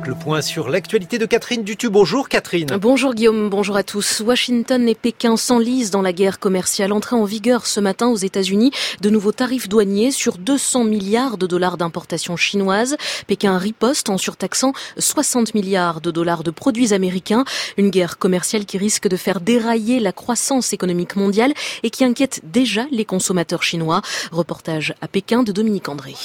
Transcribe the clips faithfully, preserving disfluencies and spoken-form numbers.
Le point sur l'actualité de Catherine Dutu. Bonjour Catherine. Bonjour Guillaume, bonjour à tous. Washington et Pékin s'enlisent dans la guerre commerciale. Entrée en vigueur ce matin aux États-Unis, de nouveaux tarifs douaniers sur deux cents milliards de dollars d'importations chinoises. Pékin riposte en surtaxant soixante milliards de dollars de produits américains. Une guerre commerciale qui risque de faire dérailler la croissance économique mondiale et qui inquiète déjà les consommateurs chinois. Reportage à Pékin de Dominique André.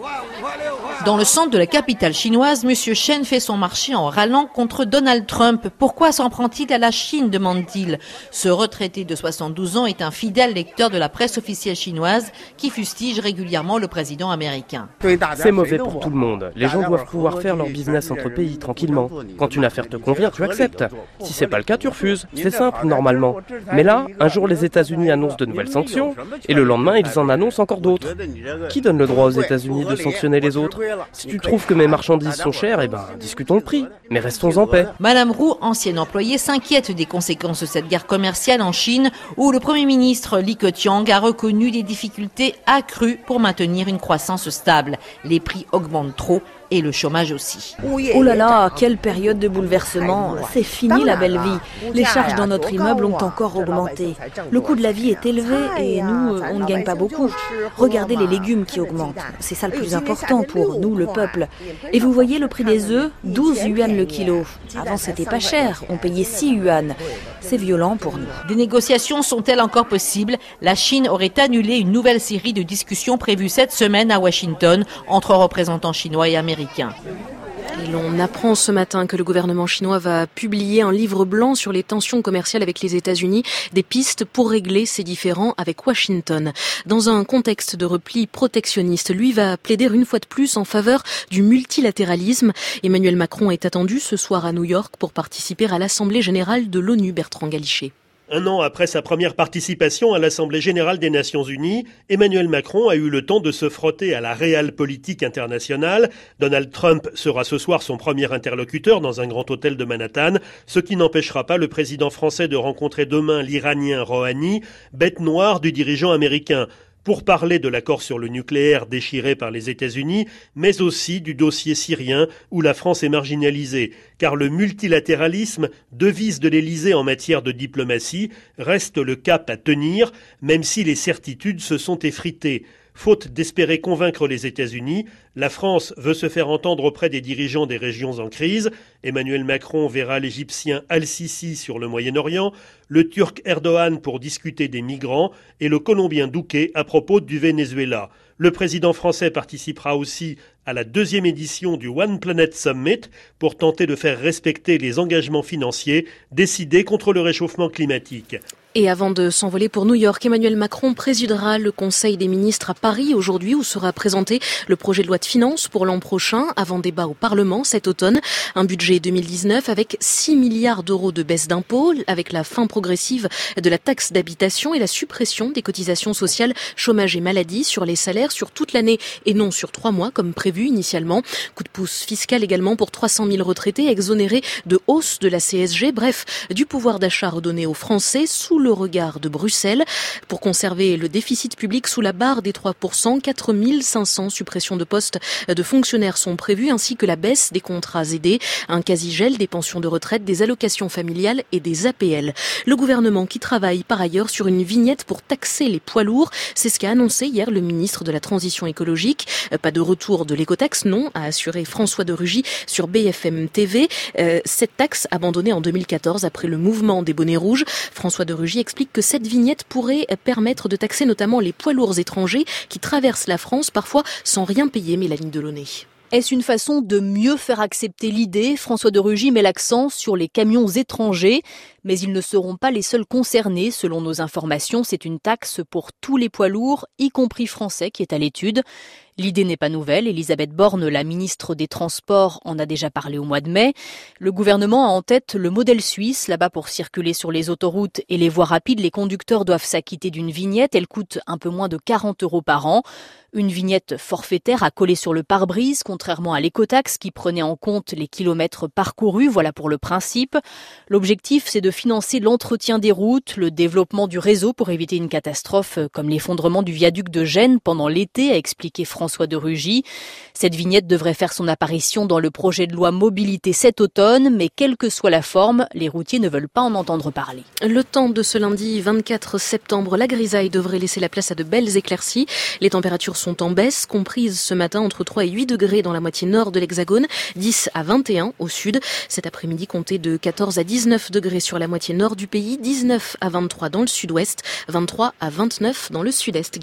Dans le centre de la capitale chinoise, M. Chen fait son marché en râlant contre Donald Trump. Pourquoi s'en prend-il à la Chine, demande-t-il. Ce retraité de soixante-douze ans est un fidèle lecteur de la presse officielle chinoise qui fustige régulièrement le président américain. C'est mauvais pour tout le monde. Les gens doivent pouvoir faire leur business entre pays tranquillement. Quand une affaire te convient, tu acceptes. Si c'est pas le cas, tu refuses. C'est simple, normalement. Mais là, un jour, les États-Unis annoncent de nouvelles sanctions et le lendemain, ils en annoncent encore d'autres. Qui donne le droit aux États-Unis de sanctionner les autres ? Si tu trouves que mes marchandises sont chères, eh ben, discutons le prix. Mais restons en paix. Madame Roux, ancienne employée, s'inquiète des conséquences de cette guerre commerciale en Chine, où le Premier ministre Li Keqiang a reconnu des difficultés accrues pour maintenir une croissance stable. Les prix augmentent trop et le chômage aussi. Oh là là, quelle période de bouleversement. C'est fini la belle vie. Les charges dans notre immeuble ont encore augmenté. Le coût de la vie est élevé et nous, on ne gagne pas beaucoup. Regardez les légumes qui augmentent. C'est ça le plus important pour nous, le peuple. Et vous voyez le prix des œufs, douze yuan le kilo. Avant, c'était pas cher. On payait six yuan. C'est violent pour nous. Des négociations sont-elles encore possibles ? La Chine aurait annulé une nouvelle série de discussions prévues cette semaine à Washington entre représentants chinois et américains. Et l'on apprend ce matin que le gouvernement chinois va publier un livre blanc sur les tensions commerciales avec les États-Unis, des pistes pour régler ces différends avec Washington. Dans un contexte de repli protectionniste, lui va plaider une fois de plus en faveur du multilatéralisme. Emmanuel Macron est attendu ce soir à New York pour participer à l'Assemblée générale de l'ONU, Bertrand Galichet. Un an après sa première participation à l'Assemblée générale des Nations unies, Emmanuel Macron a eu le temps de se frotter à la réelle politique internationale. Donald Trump sera ce soir son premier interlocuteur dans un grand hôtel de Manhattan, ce qui n'empêchera pas le président français de rencontrer demain l'Iranien Rouhani, bête noire du dirigeant américain, pour parler de l'accord sur le nucléaire déchiré par les États-Unis, mais aussi du dossier syrien où la France est marginalisée, car le multilatéralisme, devise de l'Élysée en matière de diplomatie, reste le cap à tenir, même si les certitudes se sont effritées. Faute d'espérer convaincre les États-Unis, la France veut se faire entendre auprès des dirigeants des régions en crise. Emmanuel Macron verra l'Égyptien Al-Sisi sur le Moyen-Orient, le Turc Erdogan pour discuter des migrants et le Colombien Duque à propos du Venezuela. Le président français participera aussi à la deuxième édition du One Planet Summit pour tenter de faire respecter les engagements financiers décidés contre le réchauffement climatique. Et avant de s'envoler pour New York, Emmanuel Macron présidera le Conseil des ministres à Paris aujourd'hui où sera présenté le projet de loi de finances pour l'an prochain avant débat au Parlement cet automne. Un budget deux mille dix-neuf avec six milliards d'euros de baisse d'impôts, avec la fin progressive de la taxe d'habitation et la suppression des cotisations sociales chômage et maladie sur les salaires sur toute l'année et non sur trois mois comme prévu initialement. Coup de pouce fiscal également pour trois cent mille retraités exonérés de hausse de la C S G. Bref, du pouvoir d'achat redonné aux Français sous le regard de Bruxelles. Pour conserver le déficit public sous la barre des trois pour cent, quatre mille cinq cents suppressions de postes de fonctionnaires sont prévues, ainsi que la baisse des contrats aidés, un quasi-gel des pensions de retraite, des allocations familiales et des A P L. Le gouvernement qui travaille par ailleurs sur une vignette pour taxer les poids lourds, c'est ce qu'a annoncé hier le ministre de la Transition écologique. Pas de retour de l'écotaxe, non, a assuré François de Rugy sur B F M T V. Euh, cette taxe abandonnée en deux mille quatorze après le mouvement des bonnets rouges. François de Rugy explique que cette vignette pourrait permettre de taxer notamment les poids lourds étrangers qui traversent la France parfois sans rien payer, Mélanie Delaunay. Est-ce une façon de mieux faire accepter l'idée ? François de Rugy met l'accent sur les camions étrangers, mais ils ne seront pas les seuls concernés. Selon nos informations, c'est une taxe pour tous les poids lourds, y compris français, qui est à l'étude. L'idée n'est pas nouvelle. Elisabeth Borne, la ministre des Transports, en a déjà parlé au mois de mai. Le gouvernement a en tête le modèle suisse. Là-bas, pour circuler sur les autoroutes et les voies rapides, les conducteurs doivent s'acquitter d'une vignette. Elle coûte un peu moins de quarante euros par an. Une vignette forfaitaire à coller sur le pare-brise, contrairement à l'écotaxe qui prenait en compte les kilomètres parcourus. Voilà pour le principe. L'objectif, c'est de financer l'entretien des routes, le développement du réseau pour éviter une catastrophe comme l'effondrement du viaduc de Gênes pendant l'été, a expliqué François de Rugy. Cette vignette devrait faire son apparition dans le projet de loi mobilité cet automne, mais quelle que soit la forme, les routiers ne veulent pas en entendre parler. Le temps de ce lundi vingt-quatre septembre, la grisaille devrait laisser la place à de belles éclaircies. Les températures sont en baisse, comprises ce matin entre trois et huit degrés dans la moitié nord de l'Hexagone, dix à vingt et un au sud. Cet après-midi, comptez de quatorze à dix-neuf degrés sur la moitié nord du pays, dix-neuf à vingt-trois dans le sud-ouest, vingt-trois à vingt-neuf dans le sud-est.